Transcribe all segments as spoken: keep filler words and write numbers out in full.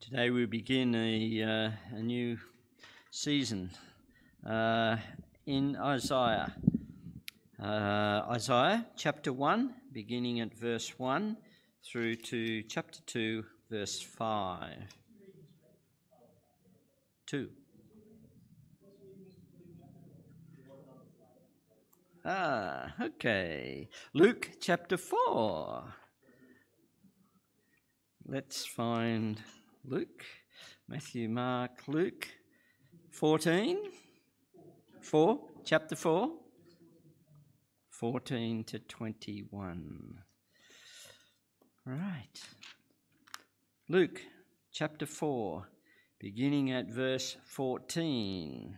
Today we begin a, uh, a new season uh, in Isaiah. Uh, Isaiah chapter one, beginning at verse one through to chapter two, verse five. two. Ah, okay. Luke chapter four. Let's find Luke, Matthew, Mark, Luke fourteen. four, chapter four. fourteen to twenty-one. Right. Luke chapter four, beginning at verse fourteen.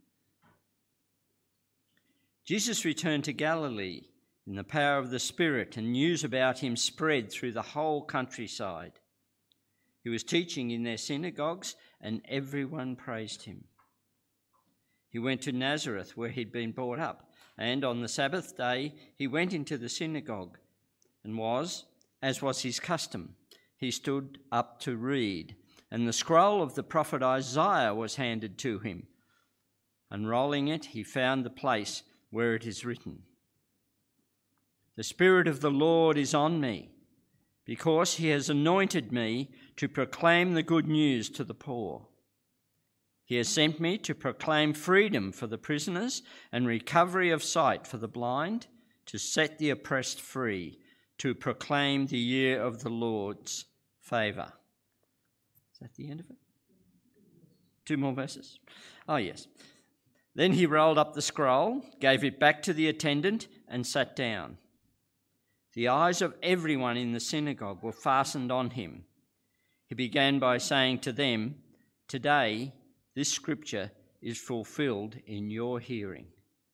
Jesus returned to Galilee in the power of the Spirit, and news about him spread through the whole countryside. He was teaching in their synagogues, and everyone praised him. He went to Nazareth, where he'd been brought up, and on the Sabbath day he went into the synagogue, and was, as was his custom, he stood up to read, and the scroll of the prophet Isaiah was handed to him. Unrolling it, he found the place where it is written, "The Spirit of the Lord is on me, because he has anointed me to proclaim the good news to the poor. He has sent me to proclaim freedom for the prisoners and recovery of sight for the blind, to set the oppressed free, to proclaim the year of the Lord's favour." Is that the end of it? Two more verses? Oh, yes. Then he rolled up the scroll, gave it back to the attendant, and sat down. The eyes of everyone in the synagogue were fastened on him. He began by saying to them, "Today, this scripture is fulfilled in your hearing."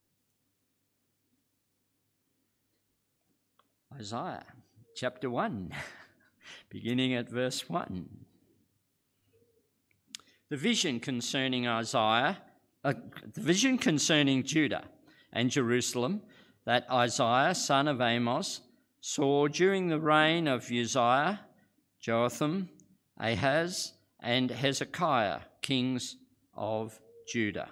Isaiah chapter one, beginning at verse one. The vision concerning Isaiah, uh, the vision concerning Judah and Jerusalem that Isaiah, son of Amos, saw during the reign of Uzziah, Jotham, Ahaz, and Hezekiah, kings of Judah.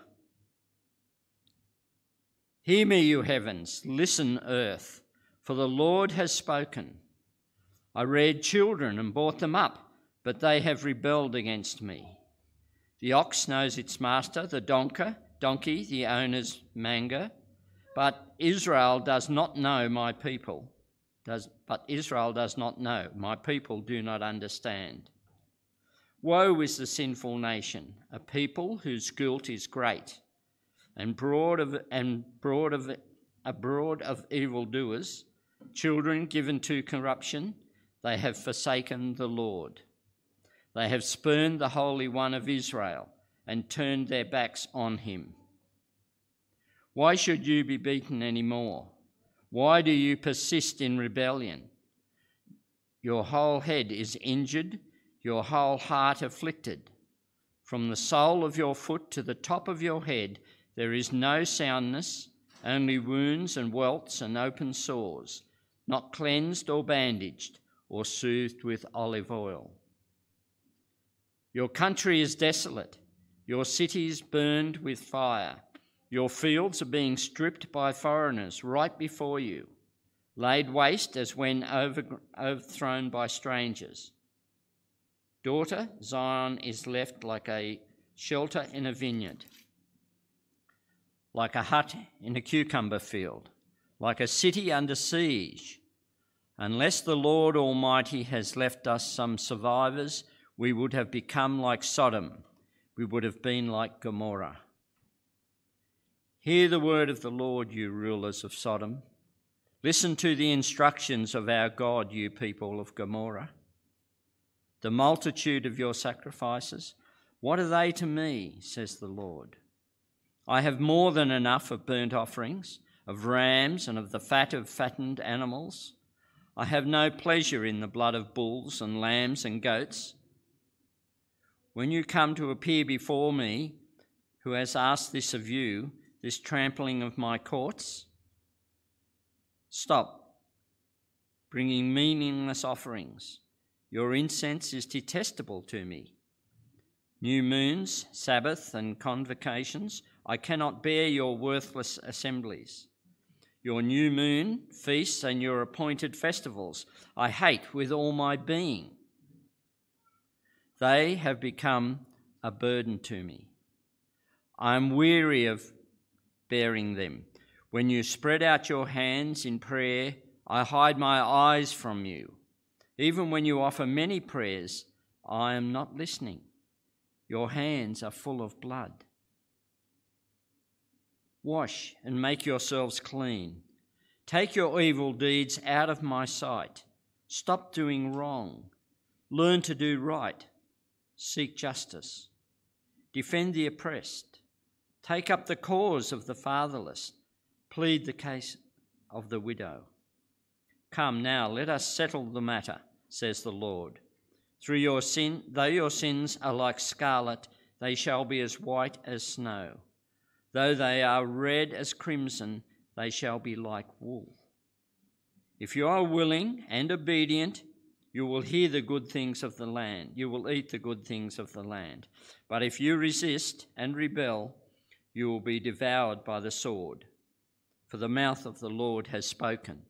"Hear me, you heavens, listen, earth, for the Lord has spoken. I reared children and brought them up, but they have rebelled against me. The ox knows its master, the donkey, donkey the owner's manger, but Israel does not know my people. Does, but Israel does not know. My people do not understand. Woe is the sinful nation, a people whose guilt is great, and broad of and broad of a broad of evildoers, children given to corruption. They have forsaken the Lord. They have spurned the Holy One of Israel and turned their backs on him. Why should you be beaten any more? Why do you persist in rebellion? Your whole head is injured, your whole heart afflicted. From the sole of your foot to the top of your head, there is no soundness, only wounds and welts and open sores, not cleansed or bandaged or soothed with olive oil. Your country is desolate, your cities burned with fire. Your fields are being stripped by foreigners right before you, laid waste as when over, overthrown by strangers. Daughter, Zion is left like a shelter in a vineyard, like a hut in a cucumber field, like a city under siege. Unless the Lord Almighty has left us some survivors, we would have become like Sodom. We would have been like Gomorrah. Hear the word of the Lord, you rulers of Sodom. Listen to the instructions of our God, you people of Gomorrah. The multitude of your sacrifices, what are they to me, says the Lord? I have more than enough of burnt offerings, of rams and of the fat of fattened animals. I have no pleasure in the blood of bulls and lambs and goats. When you come to appear before me, who has asked this of you, this trampling of my courts? Stop bringing meaningless offerings. Your incense is detestable to me. New moons, Sabbath, and convocations, I cannot bear your worthless assemblies. Your new moon, feasts, and your appointed festivals, I hate with all my being. They have become a burden to me. I am weary of bearing them. When you spread out your hands in prayer, I hide my eyes from you. Even when you offer many prayers, I am not listening. Your hands are full of blood. Wash and make yourselves clean. Take your evil deeds out of my sight. Stop doing wrong. Learn to do right. Seek justice. Defend the oppressed. Take up the cause of the fatherless. Plead the case of the widow. Come now, let us settle the matter, says the Lord. Through your sin, though your sins are like scarlet, they shall be as white as snow. Though they are red as crimson, they shall be like wool. If you are willing and obedient, you will hear the good things of the land. You will eat the good things of the land. But if you resist and rebel, you will be devoured by the sword. For the mouth of the Lord has spoken.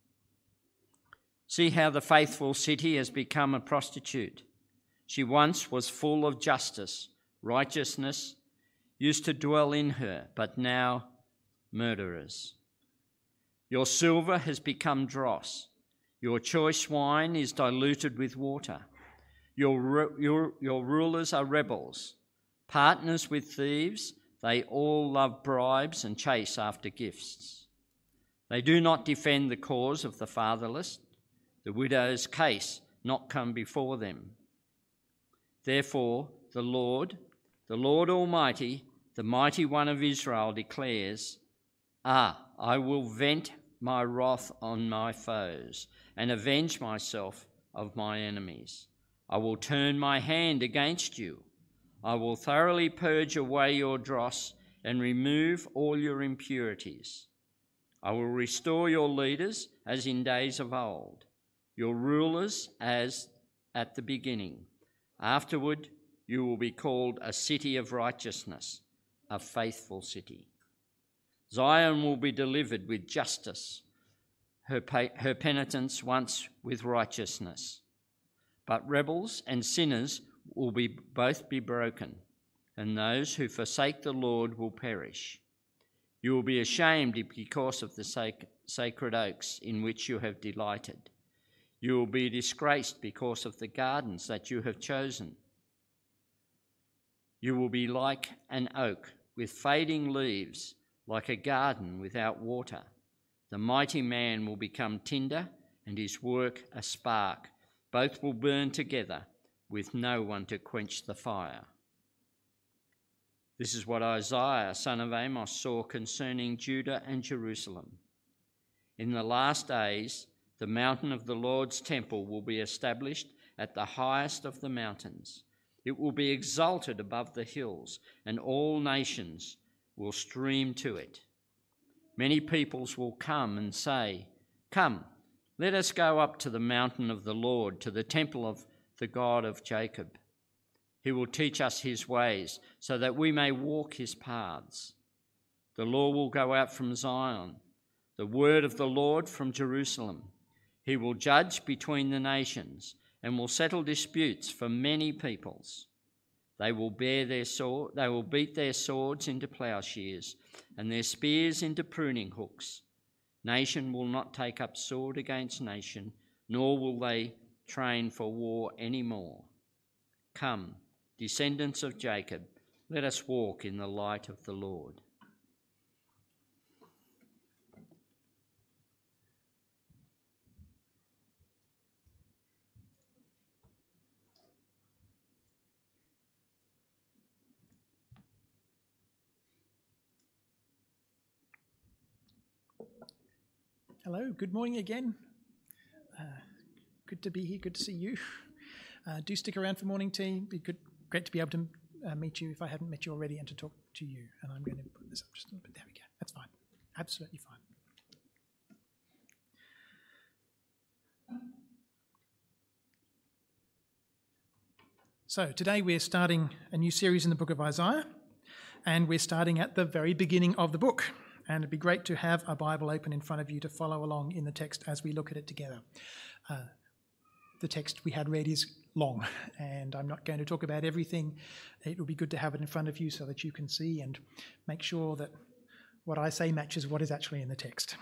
See how the faithful city has become a prostitute. She once was full of justice, righteousness, used to dwell in her, but now murderers. Your silver has become dross. Your choice wine is diluted with water. Your, your, your rulers are rebels, partners with thieves. They all love bribes and chase after gifts. They do not defend the cause of the fatherless, the widow's case not come before them. Therefore, the Lord, the Lord Almighty, the Mighty One of Israel declares, Ah, I will vent my wrath on my foes and avenge myself of my enemies. I will turn my hand against you. I will thoroughly purge away your dross and remove all your impurities. I will restore your leaders as in days of old, your rulers as at the beginning. Afterward, you will be called a city of righteousness, a faithful city. Zion will be delivered with justice, her, pay, her penitents once with righteousness. But rebels and sinners will be both be broken, and those who forsake the Lord will perish. You will be ashamed because of the sac- sacred oaks in which you have delighted. You will be disgraced because of the gardens that you have chosen. You will be like an oak with fading leaves, like a garden without water. The mighty man will become tinder, and his work a spark. Both will burn together, with no one to quench the fire. This is what Isaiah, son of Amos, saw concerning Judah and Jerusalem. In the last days, the mountain of the Lord's temple will be established at the highest of the mountains. It will be exalted above the hills, and all nations will stream to it. Many peoples will come and say, Come, let us go up to the mountain of the Lord, to the temple of the God of Jacob. He will teach us his ways, so that we may walk his paths. The law will go out from Zion, the word of the Lord from Jerusalem. He will judge between the nations and will settle disputes for many peoples. They will bear their sword, they will beat their swords into plowshares and their spears into pruning hooks. Nation will not take up sword against nation, nor will they train for war any more. Come, descendants of Jacob, let us walk in the light of the Lord. Hello, good morning again. Uh, good to be here, good to see you. Uh, do stick around for morning tea. It'd be good, great to be able to uh, meet you if I haven't met you already and to talk to you. And I'm going to put this up just a little bit. There we go. That's fine. Absolutely fine. So today we're starting a new series in the book of Isaiah, and we're starting at the very beginning of the book. And it'd be great to have a Bible open in front of you to follow along in the text as we look at it together. Uh, the text we had read is long, and I'm not going to talk about everything. It will be good to have it in front of you so that you can see and make sure that what I say matches what is actually in the text.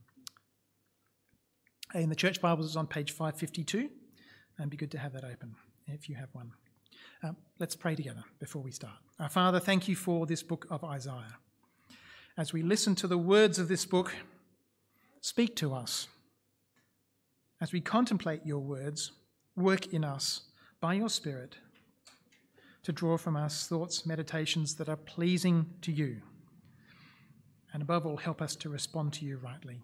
In the Church Bibles, it's on page five fifty-two, and it'd be good to have that open if you have one. Uh, let's pray together before we start. Our Father, thank you for this book of Isaiah. As we listen to the words of this book, speak to us. As we contemplate your words, work in us by your Spirit to draw from us thoughts, meditations that are pleasing to you. And above all, help us to respond to you rightly.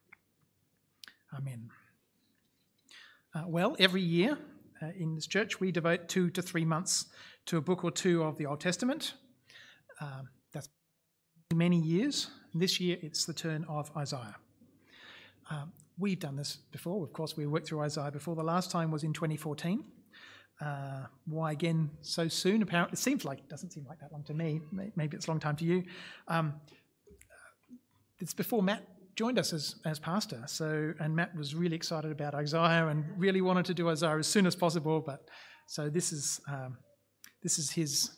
Amen. Uh, well, every year uh, in this church, we devote two to three months to a book or two of the Old Testament. Uh, that's many years. This year, it's the turn of Isaiah. Um, we've done this before. Of course, we worked through Isaiah before. The last time was in twenty fourteen. Uh, why again so soon? Apparently, it seems like it doesn't seem like that long to me. Maybe it's a long time to you. Um, it's before Matt joined us as, as pastor. So, and Matt was really excited about Isaiah and really wanted to do Isaiah as soon as possible. But so this is um, this is his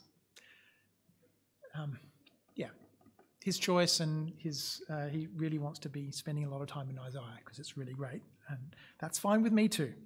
um, yeah his choice, and his uh, he really wants to be spending a lot of time in Isaiah because it's really great, and that's fine with me too.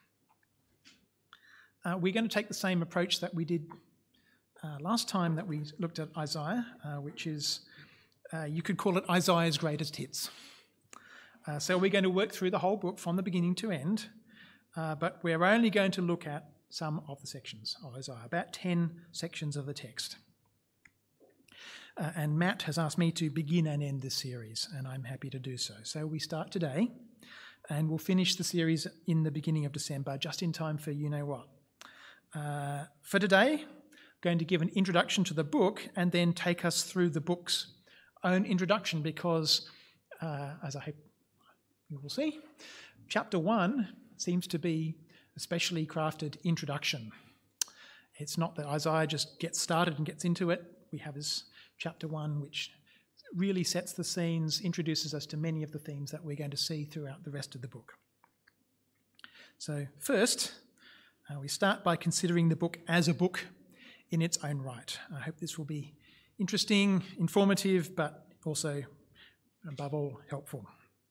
Uh, we're going to take the same approach that we did uh, last time that we looked at Isaiah, uh, which is Uh, you could call it Isaiah's greatest hits. Uh, so we're going to work through the whole book from the beginning to end, uh, but we're only going to look at some of the sections of Isaiah, about ten sections of the text. Uh, and Matt has asked me to begin and end this series, and I'm happy to do so. So we start today, and we'll finish the series in the beginning of December, just in time for you-know-what. Uh, for today, I'm going to give an introduction to the book and then take us through the book's own introduction, because, uh, as I hope you will see, chapter one seems to be a specially crafted introduction. It's not that Isaiah just gets started and gets into it. We have this chapter one, which really sets the scenes, introduces us to many of the themes that we're going to see throughout the rest of the book. So first, uh, we start by considering the book as a book in its own right. I hope this will be interesting, informative, but also, above all, helpful.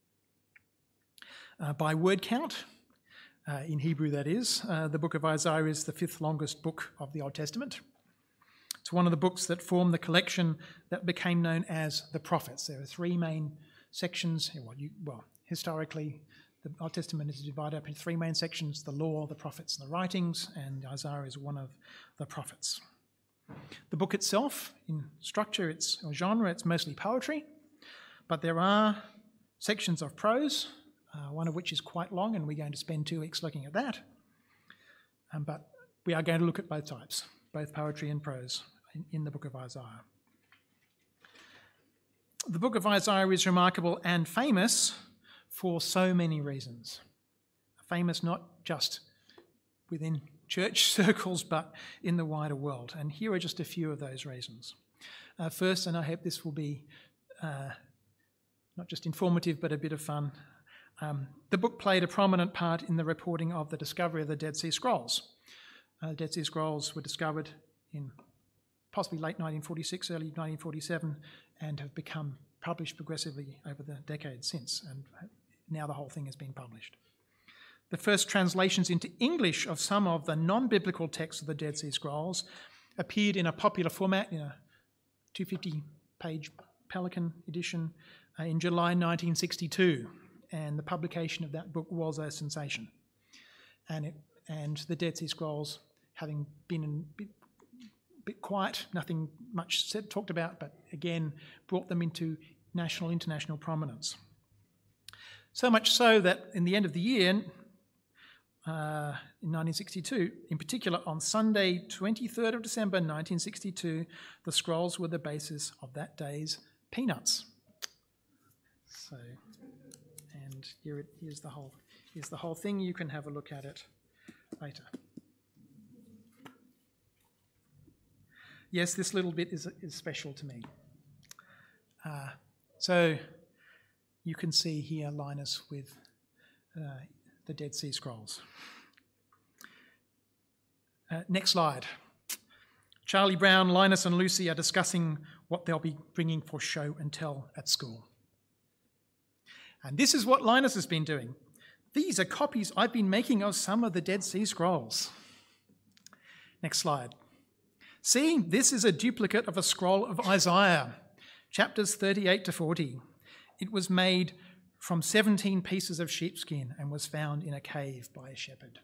Uh, by word count, uh, in Hebrew that is, uh, the book of Isaiah is the fifth longest book of the Old Testament. It's one of the books that form the collection that became known as the prophets. There are three main sections. Well, you, well historically, the Old Testament is divided up into three main sections: the law, the prophets, and the writings, and Isaiah is one of the prophets. The book itself, in structure, its or genre, it's mostly poetry, but there are sections of prose, uh, one of which is quite long, and we're going to spend two weeks looking at that. Um, but we are going to look at both types, both poetry and prose, in, in the book of Isaiah. The book of Isaiah is remarkable and famous for so many reasons. Famous not just within church circles, but in the wider world. And here are just a few of those reasons. Uh, first, and I hope this will be uh, not just informative, but a bit of fun, um, the book played a prominent part in the reporting of the discovery of the Dead Sea Scrolls. Uh, the Dead Sea Scrolls were discovered in possibly late nineteen forty-six, early nineteen forty-seven, and have become published progressively over the decades since, and now the whole thing has been published. The first translations into English of some of the non-biblical texts of the Dead Sea Scrolls appeared in a popular format in a two hundred fifty page Pelican edition uh, in July nineteen sixty-two, and the publication of that book was a sensation. And, it, and the Dead Sea Scrolls, having been a bit, bit quiet, nothing much said, talked about, but again brought them into national, international prominence. So much so that in the end of the year, Uh, in nineteen sixty-two, in particular on Sunday, twenty-third of December nineteen sixty-two, the scrolls were the basis of that day's peanuts. So, and here it, here's the whole here's the whole thing. You can have a look at it later. yes, this little bit is, is special to me. Uh, so you can see here Linus with uh, the Dead Sea Scrolls. Uh, next slide. Charlie Brown, Linus and Lucy are discussing what they'll be bringing for show and tell at school. And this is what Linus has been doing. These are copies I've been making of some of the Dead Sea Scrolls. Next slide. See, this is a duplicate of a scroll of Isaiah, chapters thirty-eight to forty. It was made from seventeen pieces of sheepskin and was found in a cave by a shepherd.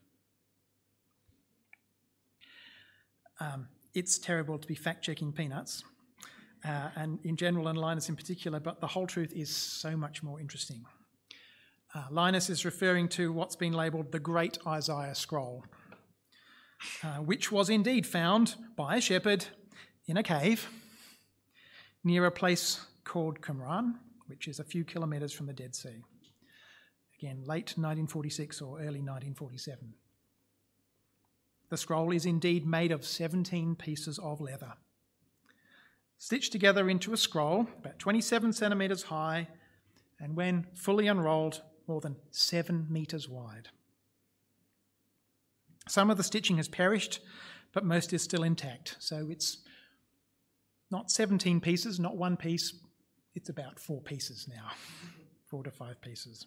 Um, it's terrible to be fact-checking peanuts, uh, and in general and Linus in particular, but the whole truth is so much more interesting. Uh, Linus is referring to what's been labelled the Great Isaiah Scroll, uh, which was indeed found by a shepherd in a cave near a place called Qumran, which is a few kilometres from the Dead Sea. Again, late nineteen forty-six or early nineteen forty-seven. The scroll is indeed made of seventeen pieces of leather, stitched together into a scroll about twenty-seven centimetres high, and when fully unrolled, more than seven metres wide. Some of the stitching has perished, but most is still intact. So it's not seventeen pieces, not one piece, it's about four pieces now, four to five pieces.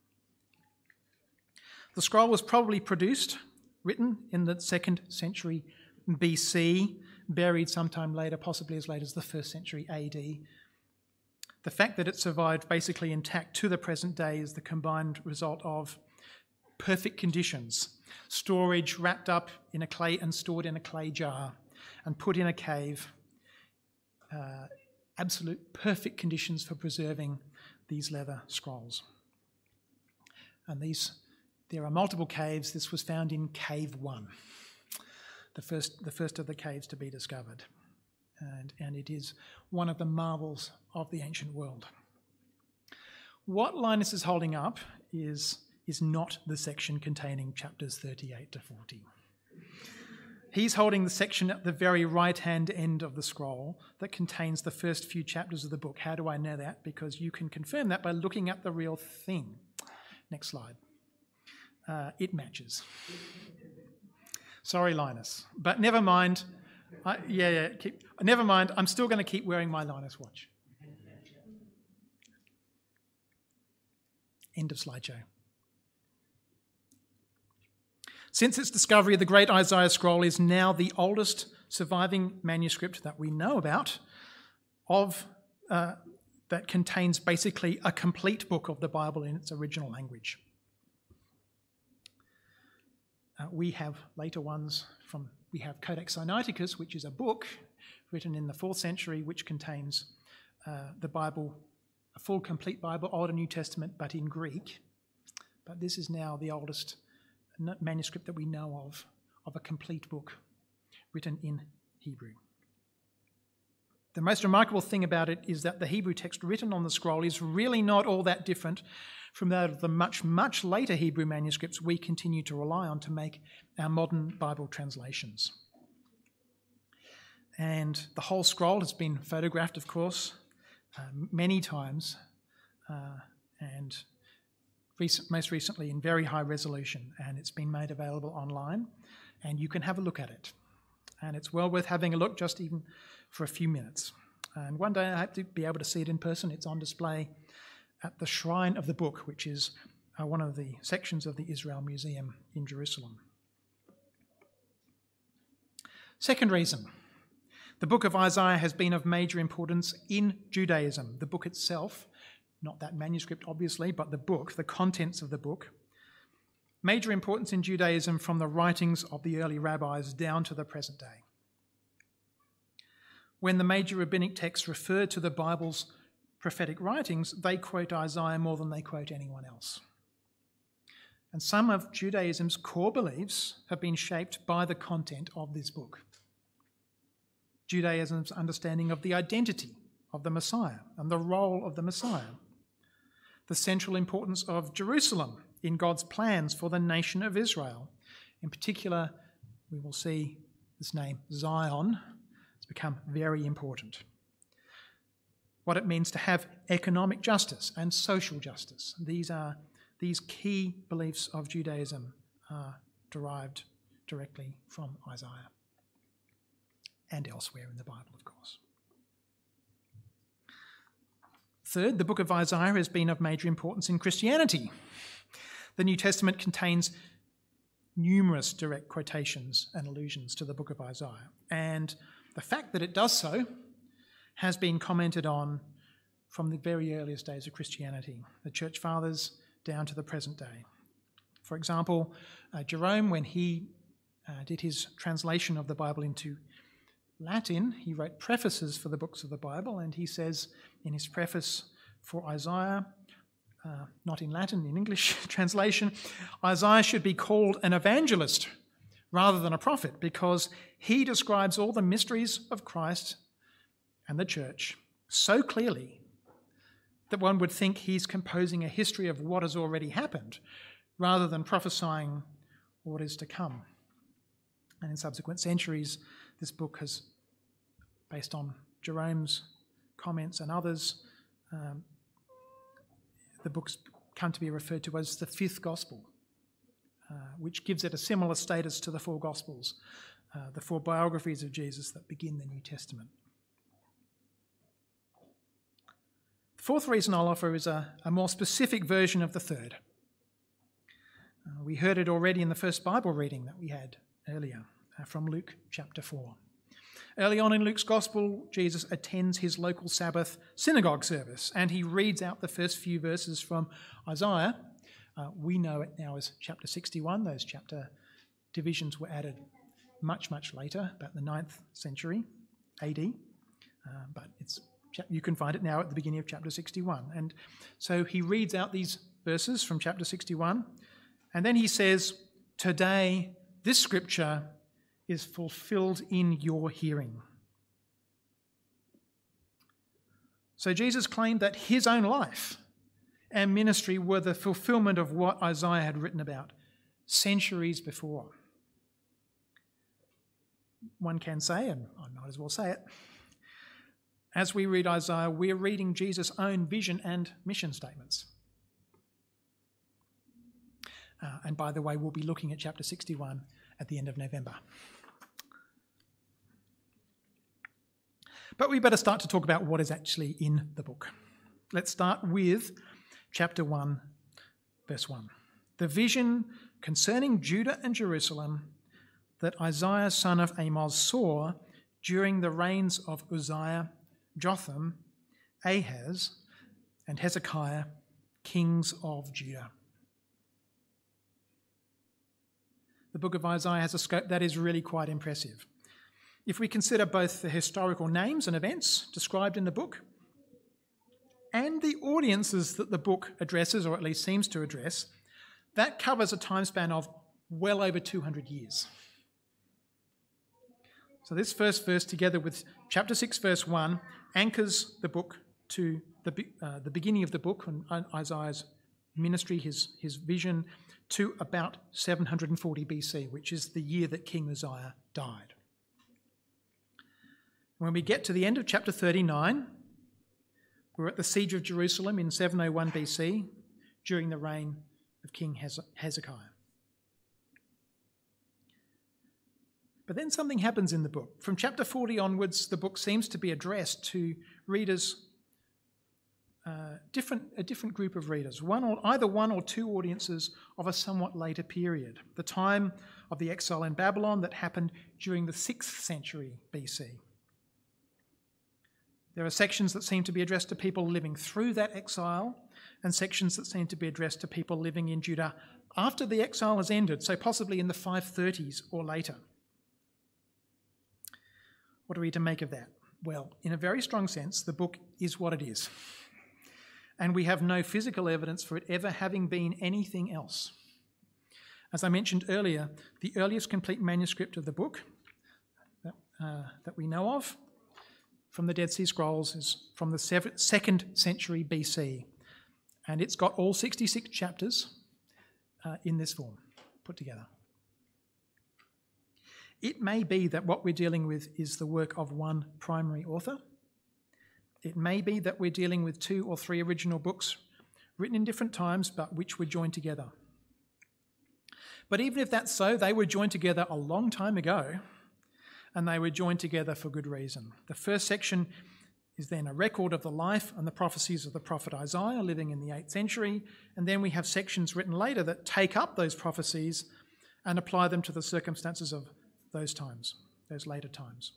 The scroll was probably produced, written in the second century B C, buried sometime later, possibly as late as the first century A D. The fact that it survived basically intact to the present day is the combined result of perfect conditions, storage wrapped up in a clay and stored in a clay jar and put in a cave, uh, absolute perfect conditions for preserving these leather scrolls. And these There are multiple caves. This was found in Cave One, the first, the first of the caves to be discovered. And, and it is one of the marvels of the ancient world. What Linus is holding up is, is not the section containing chapters thirty-eight to forty. He's holding the section at the very right-hand end of the scroll that contains the first few chapters of the book. How do I know that? Because you can confirm that by looking at the real thing. Next slide. Uh, it matches. Sorry, Linus, but never mind. I, yeah, yeah. Keep, never mind. I'm still going to keep wearing my Linus watch. End of slideshow. Since its discovery, the Great Isaiah Scroll is now the oldest surviving manuscript that we know about of uh, that contains basically a complete book of the Bible in its original language. Uh, we have later ones from, we have Codex Sinaiticus, which is a book written in the fourth century, which contains uh, the Bible, a full complete Bible, Old and New Testament, but in Greek. But this is now the oldest manuscript that we know of, of a complete book written in Hebrew. The most remarkable thing about it is that the Hebrew text written on the scroll is really not all that different from that of the much, much later Hebrew manuscripts we continue to rely on to make our modern Bible translations. And the whole scroll has been photographed, of course, uh, many times, uh, and recent, most recently in very high resolution, and it's been made available online, and you can have a look at it. And it's well worth having a look, just even for a few minutes. And one day I hope to be able to see it in person. It's on display at the Shrine of the Book, which is uh, one of the sections of the Israel Museum in Jerusalem. Second reason, the book of Isaiah has been of major importance in Judaism. The book itself, not that manuscript obviously, but the book, the contents of the book, major importance in Judaism from the writings of the early rabbis down to the present day. When the major rabbinic texts refer to the Bible's prophetic writings, they quote Isaiah more than they quote anyone else. And some of Judaism's core beliefs have been shaped by the content of this book. Judaism's understanding of the identity of the Messiah and the role of the Messiah, the central importance of Jerusalem in God's plans for the nation of Israel. In particular, we will see this name Zion. It's become very important. What it means to have economic justice and social justice. These are these key beliefs of Judaism are derived directly from Isaiah and elsewhere in the Bible, of course. Third, the book of Isaiah has been of major importance in Christianity. The New Testament contains numerous direct quotations and allusions to the book of Isaiah, and the fact that it does so has been commented on from the very earliest days of Christianity, the church fathers down to the present day. For example, uh, Jerome, when he uh, did his translation of the Bible into Latin, he wrote prefaces for the books of the Bible, and he says in his preface for Isaiah, uh, not in Latin, in English translation, Isaiah should be called an evangelist rather than a prophet, because he describes all the mysteries of Christ and the church so clearly that one would think he's composing a history of what has already happened rather than prophesying what is to come. And in subsequent centuries, this book has, based on Jerome's comments and others, um, the book's come to be referred to as the fifth gospel, uh, which gives it a similar status to the four gospels, uh, the four biographies of Jesus that begin the New Testament. The fourth reason I'll offer is a, a more specific version of the third. Uh, we heard it already in the first Bible reading that we had earlier uh, from Luke chapter four. Early on in Luke's Gospel, Jesus attends his local Sabbath synagogue service, and he reads out the first few verses from Isaiah. Uh, we know it now as chapter sixty-one. Those chapter divisions were added much, much later, about the ninth century A D. Uh, but it's you can find it now at the beginning of chapter sixty-one. And so he reads out these verses from chapter sixty-one, and then he says, "Today, this scripture is fulfilled in your hearing." So Jesus claimed that his own life and ministry were the fulfillment of what Isaiah had written about centuries before. One can say, and I might as well say it, as we read Isaiah, we're reading Jesus' own vision and mission statements. Uh, and by the way, we'll be looking at chapter sixty-one at the end of November. But we better start to talk about what is actually in the book. Let's start with chapter one, verse one. The vision concerning Judah and Jerusalem that Isaiah, son of Amoz, saw during the reigns of Uzziah, Jotham, Ahaz, and Hezekiah, kings of Judah. The book of Isaiah has a scope that is really quite impressive. If we consider both the historical names and events described in the book and the audiences that the book addresses, or at least seems to address, that covers a time span of well over two hundred years. So this first verse, together with chapter six, verse one, anchors the book to the, uh, the beginning of the book and Isaiah's ministry, his, his vision, to about seven hundred forty B C, which is the year that King Uzziah died. When we get to the end of chapter thirty-nine, we're at the siege of Jerusalem in seven oh one B C during the reign of King Hezekiah. But then something happens in the book. From chapter forty onwards, the book seems to be addressed to readers, uh, different, a different group of readers, one or, either one or two audiences of a somewhat later period, the time of the exile in Babylon that happened during the sixth century B C. There are sections that seem to be addressed to people living through that exile, and sections that seem to be addressed to people living in Judah after the exile has ended, so possibly in the five thirties or later. What are we to make of that? Well, in a very strong sense, the book is what it is. And we have no physical evidence for it ever having been anything else. As I mentioned earlier, the earliest complete manuscript of the book that, uh, that we know of from the Dead Sea Scrolls is from the second century B C. And it's got all sixty-six chapters uh, in this form, put together. It may be that what we're dealing with is the work of one primary author. It may be that we're dealing with two or three original books written in different times, but which were joined together. But even if that's so, they were joined together a long time ago, and they were joined together for good reason. The first section is then a record of the life and the prophecies of the prophet Isaiah living in the eighth century, and then we have sections written later that take up those prophecies and apply them to the circumstances of those times, those later times.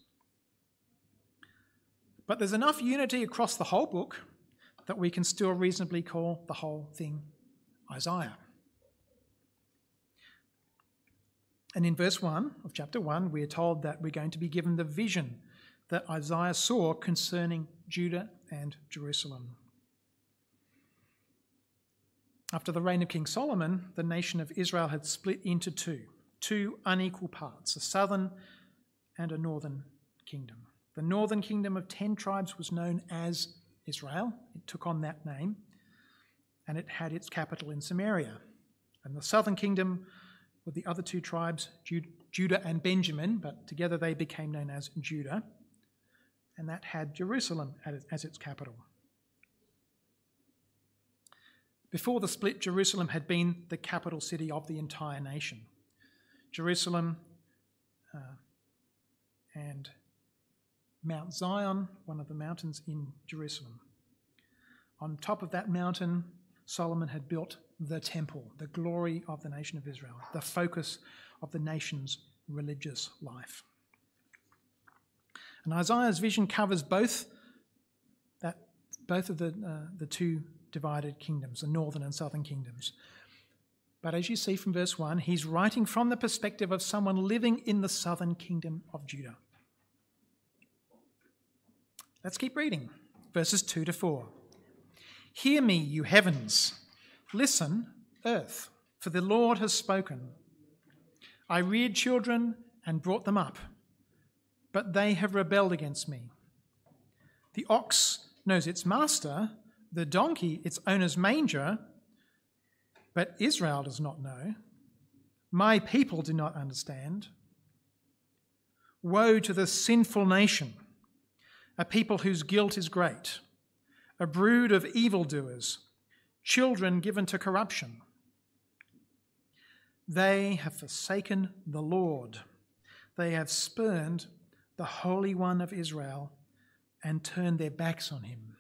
But there's enough unity across the whole book that we can still reasonably call the whole thing Isaiah. And in verse one of chapter one, we are told that we're going to be given the vision that Isaiah saw concerning Judah and Jerusalem. After the reign of King Solomon, the nation of Israel had split into two, two unequal parts, a southern and a northern kingdom. The northern kingdom of ten tribes was known as Israel. It took on that name, and it had its capital in Samaria. And the southern kingdom with the other two tribes, Judah and Benjamin, but together they became known as Judah, and that had Jerusalem as its capital. Before the split, Jerusalem had been the capital city of the entire nation. Jerusalem uh, and Mount Zion, one of the mountains in Jerusalem. On top of that mountain, Solomon had built the temple, the glory of the nation of Israel, the focus of the nation's religious life. And Isaiah's vision covers both that, both of the, uh, the two divided kingdoms, the northern and southern kingdoms. But as you see from verse one, he's writing from the perspective of someone living in the southern kingdom of Judah. Let's keep reading. Verses two to four. Hear me, you heavens. Listen, earth, for the Lord has spoken. I reared children and brought them up, but they have rebelled against me. The ox knows its master, the donkey its owner's manger, but Israel does not know. My people do not understand. Woe to the sinful nation, a people whose guilt is great, a brood of evildoers, children given to corruption. They have forsaken the Lord. They have spurned the Holy One of Israel and turned their backs on him.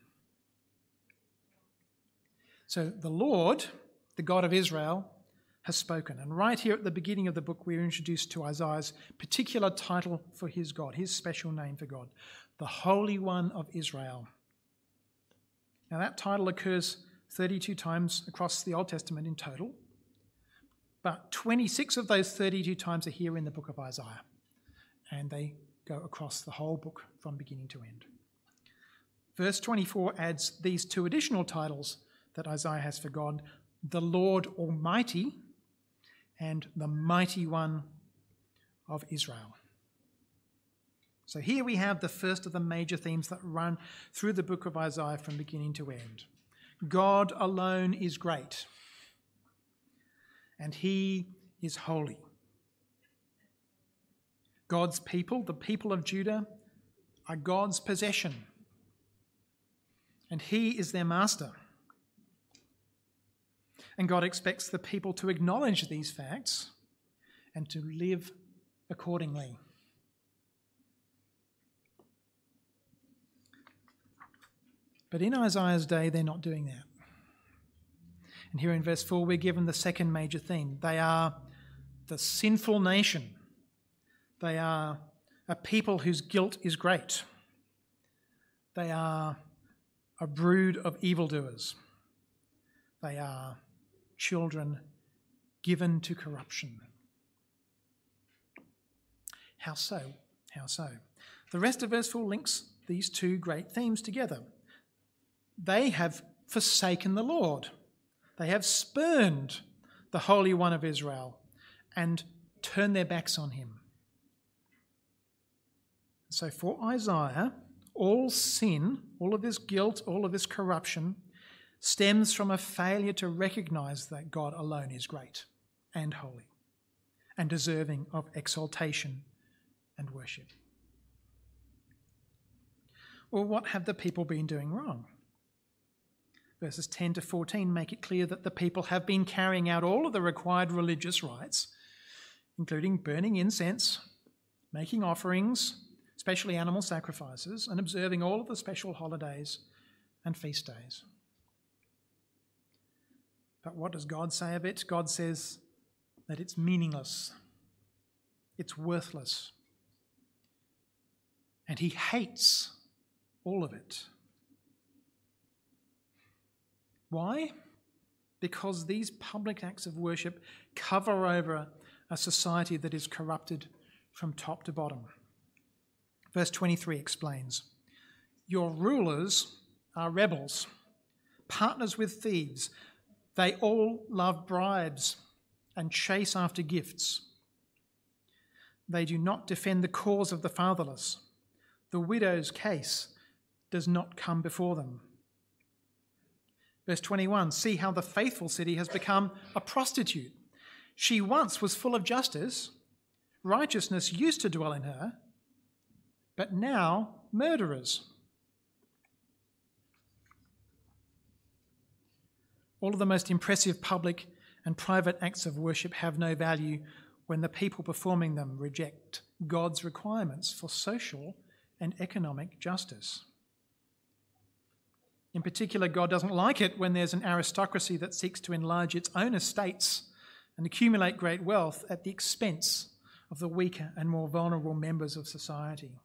So the Lord, the God of Israel, has spoken. And right here at the beginning of the book, we're introduced to Isaiah's particular title for his God, his special name for God, the Holy One of Israel. Now that title occurs thirty-two times across the Old Testament in total, but twenty-six of those thirty-two times are here in the book of Isaiah, and they go across the whole book from beginning to end. Verse twenty-four adds these two additional titles that Isaiah has for God, the Lord Almighty and the Mighty One of Israel. So here we have the first of the major themes that run through the book of Isaiah from beginning to end. God alone is great, and he is holy. God's people, the people of Judah, are God's possession, and he is their master. And God expects the people to acknowledge these facts and to live accordingly. But in Isaiah's day, they're not doing that. And here in verse four, we're given the second major theme. They are the sinful nation. They are a people whose guilt is great. They are a brood of evildoers. They are children given to corruption. How so? How so? The rest of verse four links these two great themes together. They have forsaken the Lord. They have spurned the Holy One of Israel and turned their backs on him. So for Isaiah, all sin, all of this guilt, all of this corruption stems from a failure to recognize that God alone is great and holy and deserving of exaltation and worship. Well, what have the people been doing wrong? Verses ten to fourteen make it clear that the people have been carrying out all of the required religious rites, including burning incense, making offerings, especially animal sacrifices, and observing all of the special holidays and feast days. But what does God say of it? God says that it's meaningless, it's worthless, and he hates all of it. Why? Because these public acts of worship cover over a society that is corrupted from top to bottom. Verse twenty-three explains, "Your rulers are rebels, partners with thieves. They all love bribes and chase after gifts. They do not defend the cause of the fatherless. The widow's case does not come before them." Verse twenty-one, "See how the faithful city has become a prostitute. She once was full of justice. Righteousness used to dwell in her, but now murderers." All of the most impressive public and private acts of worship have no value when the people performing them reject God's requirements for social and economic justice. In particular, God doesn't like it when there's an aristocracy that seeks to enlarge its own estates and accumulate great wealth at the expense of the weaker and more vulnerable members of society.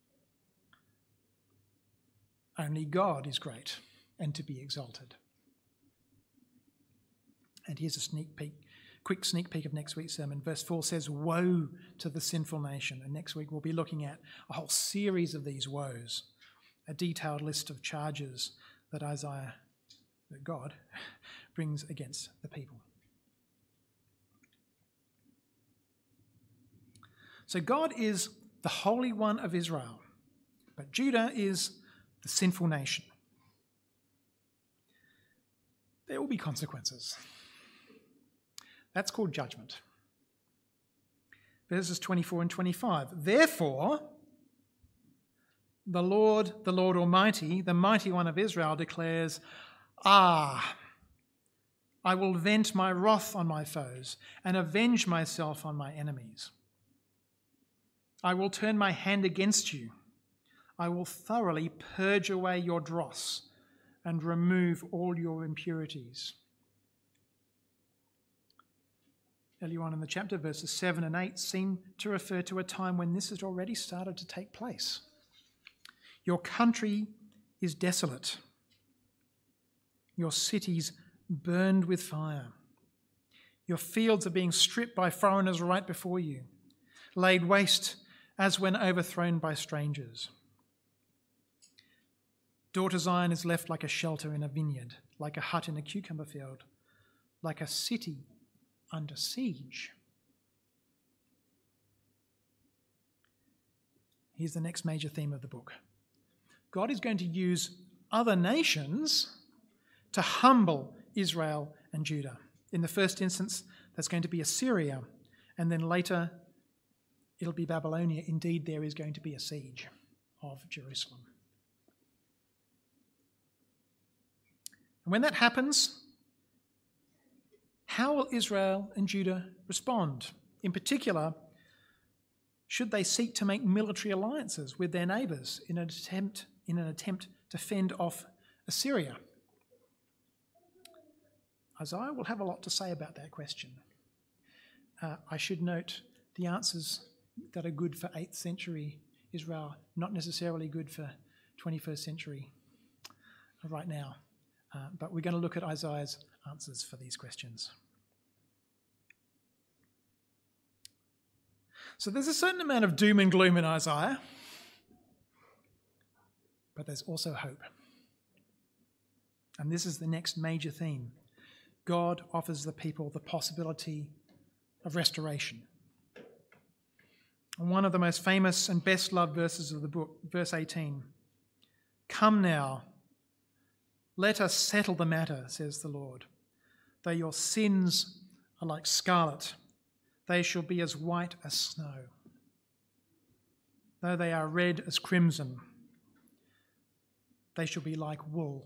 Only God is great and to be exalted. And here's a sneak peek, quick sneak peek of next week's sermon. Verse four says, "Woe to the sinful nation." And next week we'll be looking at a whole series of these woes, a detailed list of charges that Isaiah, that God, brings against the people. So God is the Holy One of Israel, but Judah is the sinful nation. There will be consequences. That's called judgment. Verses twenty-four and twenty-five. "Therefore, the Lord, the Lord Almighty, the Mighty One of Israel declares, Ah, I will vent my wrath on my foes and avenge myself on my enemies. I will turn my hand against you. I will thoroughly purge away your dross and remove all your impurities." Earlier on in the chapter, verses seven and eight seem to refer to a time when this has already started to take place. "Your country is desolate. Your cities burned with fire. Your fields are being stripped by foreigners right before you, laid waste as when overthrown by strangers. Daughter Zion is left like a shelter in a vineyard, like a hut in a cucumber field, like a city under siege." Here's the next major theme of the book. God is going to use other nations to humble Israel and Judah. In the first instance, that's going to be Assyria, and then later it'll be Babylonia. Indeed, there is going to be a siege of Jerusalem. And when that happens, how will Israel and Judah respond? In particular, should they seek to make military alliances with their neighbours in an attempt, in an attempt to fend off Assyria? Isaiah will have a lot to say about that question. Uh, I should note the answers that are good for eighth century Israel, not necessarily good for twenty-first century right now. Uh, but we're going to look at Isaiah's answers for these questions. So there's a certain amount of doom and gloom in Isaiah, but there's also hope. And this is the next major theme. God offers the people the possibility of restoration. And one of the most famous and best loved verses of the book, verse eighteen. "Come now, let us settle the matter, says the Lord. Though your sins are like scarlet, they shall be as white as snow. Though they are red as crimson, they shall be like wool.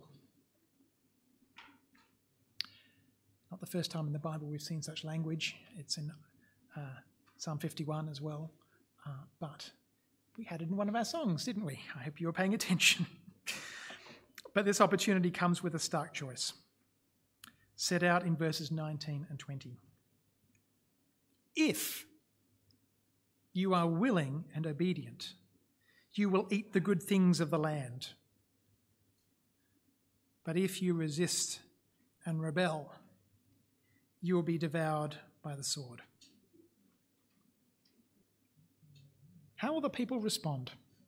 Not the first time in the Bible we've seen such language. It's in uh, Psalm fifty-one as well. Uh, but we had it in one of our songs, didn't we? I hope you were paying attention. But this opportunity comes with a stark choice, set out in verses nineteen and twenty. If you are willing and obedient, you will eat the good things of the land. But if you resist and rebel, you will be devoured by the sword. How will the people respond?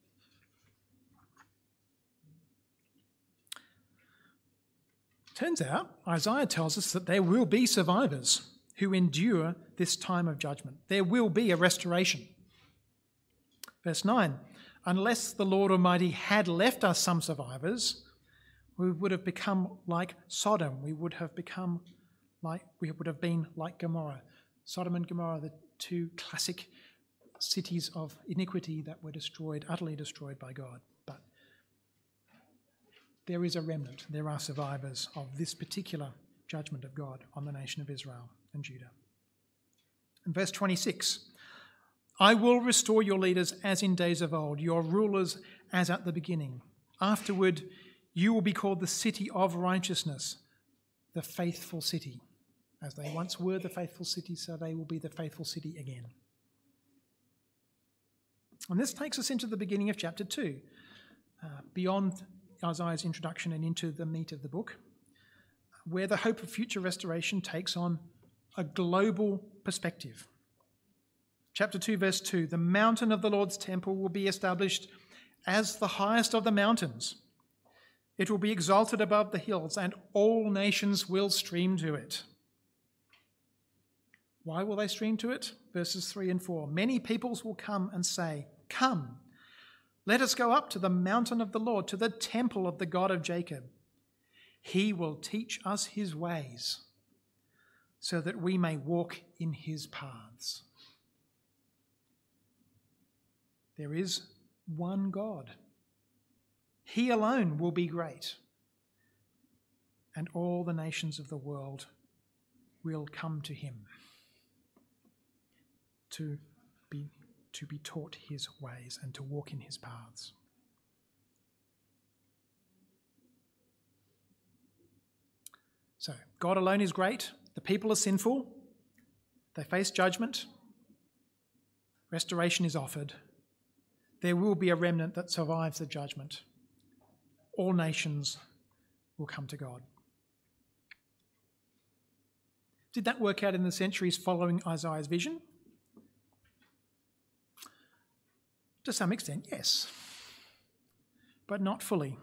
Turns out, Isaiah tells us that there will be survivors who endure this time of judgment. There will be a restoration. Verse nine, unless the Lord Almighty had left us some survivors, we would have become like Sodom. We would have become like, we would have been like Gomorrah. Sodom and Gomorrah, the two classic cities of iniquity that were destroyed, utterly destroyed by God. But there is a remnant. There are survivors of this particular judgment of God on the nation of Israel and Judah. In verse twenty-six, I will restore your leaders as in days of old, your rulers as at the beginning. Afterward, you will be called the city of righteousness, the faithful city. As they once were the faithful city, so they will be the faithful city again. And this takes us into the beginning of chapter two, uh, beyond Isaiah's introduction and into the meat of the book, where the hope of future restoration takes on a global perspective. Chapter two, verse two, the mountain of the Lord's temple will be established as the highest of the mountains. It will be exalted above the hills, and all nations will stream to it. Why will they stream to it? Verses three and four. Many peoples will come and say, come, let us go up to the mountain of the Lord, to the temple of the God of Jacob. He will teach us his ways, so that we may walk in his paths. There is one God. He alone will be great, and all the nations of the world will come to him to be, to be taught his ways and to walk in his paths. So, God alone is great. The people are sinful. They face judgment. Restoration is offered. There will be a remnant that survives the judgment. All nations will come to God. Did that work out in the centuries following Isaiah's vision? To some extent, yes, but not fully.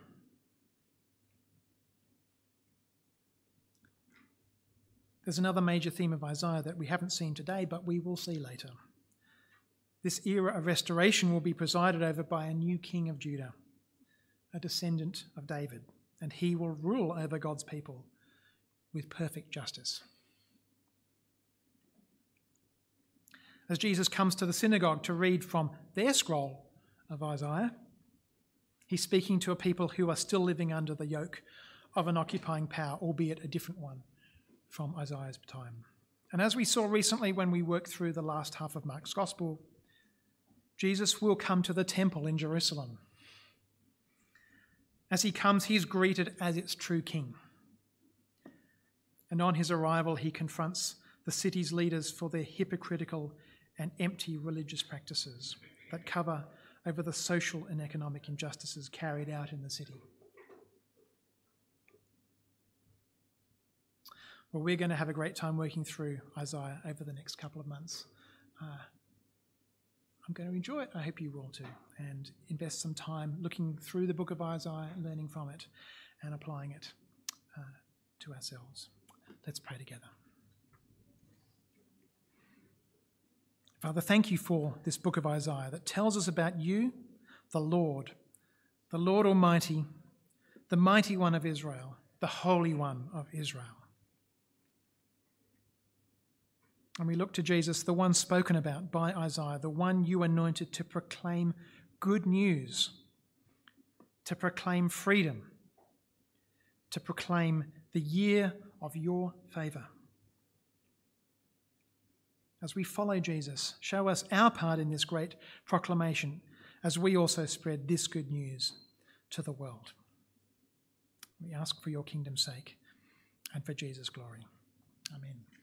There's another major theme of Isaiah that we haven't seen today, but we will see later. This era of restoration will be presided over by a new king of Judah, a descendant of David, and he will rule over God's people with perfect justice. As Jesus comes to the synagogue to read from their scroll of Isaiah, he's speaking to a people who are still living under the yoke of an occupying power, albeit a different one from Isaiah's time. And as we saw recently when we worked through the last half of Mark's Gospel, Jesus will come to the temple in Jerusalem. As he comes, he's greeted as its true king. And on his arrival, he confronts the city's leaders for their hypocritical and empty religious practices that cover over the social and economic injustices carried out in the city. Well, we're going to have a great time working through Isaiah over the next couple of months. Uh, I'm going to enjoy it. I hope you will too, and invest some time looking through the book of Isaiah, learning from it, and applying it uh, to ourselves. Let's pray together. Father, thank you for this book of Isaiah that tells us about you, the Lord, the Lord Almighty, the mighty one of Israel, the Holy One of Israel. And we look to Jesus, the one spoken about by Isaiah, the one you anointed to proclaim good news, to proclaim freedom, to proclaim the year of your favour. As we follow Jesus, show us our part in this great proclamation as we also spread this good news to the world. We ask for your kingdom's sake and for Jesus' glory. Amen.